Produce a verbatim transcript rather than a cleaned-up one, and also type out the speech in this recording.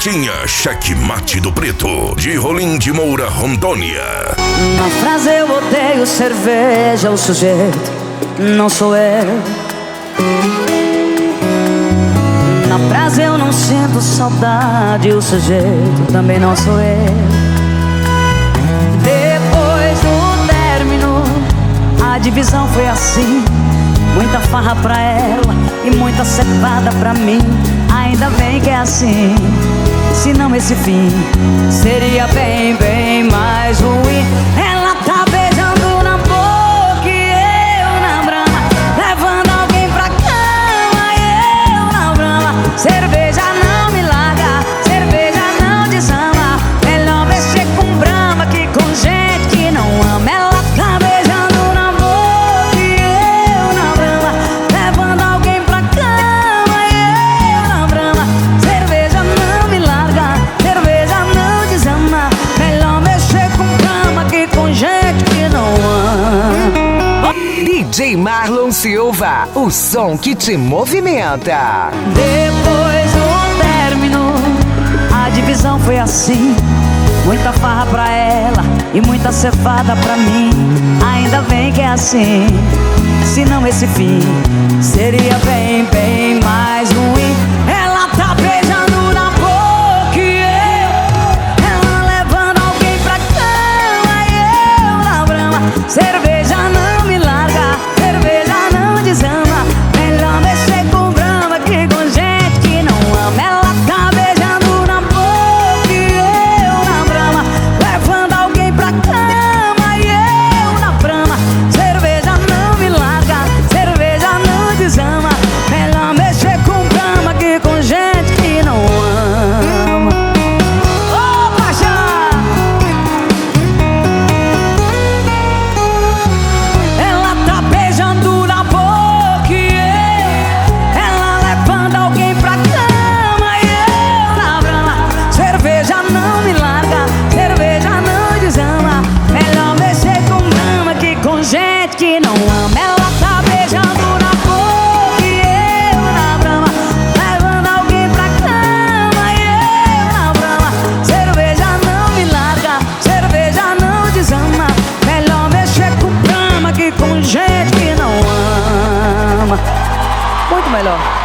Pretinha, Checkmate do Preto, de Rolim de Moura, Rondônia. Na frase eu odeio cerveja, o sujeito não sou eu. Na frase eu não sinto saudade, o sujeito também não sou eu. Depois do término, a divisão foi assim: muita farra pra ela e muita cevada pra mim. Ainda bem que é assim, senão esse fim seria bem, bem mais ruim. Ela tá beijando na boca e eu na brama, levando alguém pra cama e eu na brama. Cerveja não me larga, cerveja não desama. Melhor mexer com brama que com gente que não ama. Ela tá beijando na boca e eu na brama, levando alguém pra cama e eu na brama. Cerveja não me larga, cerveja não desama. Melhor mexer com brama que com gente que não ama. D J Marlon Silva, o som que te movimenta. Depois do término, a divisão foi assim: muita farra pra ela e muita cevada pra mim. Ainda bem que é assim, senão esse fim seria bem, bem mais ruim. Ela tá beijando na boca e eu, ela levando alguém pra cama e eu na brama. Cerveja não me larga, cerveja não desama. Melhor mexer com brama que com gente que não ama. Ela tá beijando na boca e eu na brama, levando alguém pra cama e eu na brama. Cerveja não me larga, cerveja não desama. Melhor mexer com brama que com gente que não ama. Ô, paixão! Ela tá beijando na boca e eu, ela levando alguém pra cama e eu na brama. Cerveja não me larga, cerveja não desama. Melhor mexer com brama que com gente que não ama. Ela tá beijando na boca e eu na brama, levando alguém pra cama e eu na brama. Cerveja não me larga, cerveja não desama. Melhor mexer com brama que com gente que não ama. Muito melhor.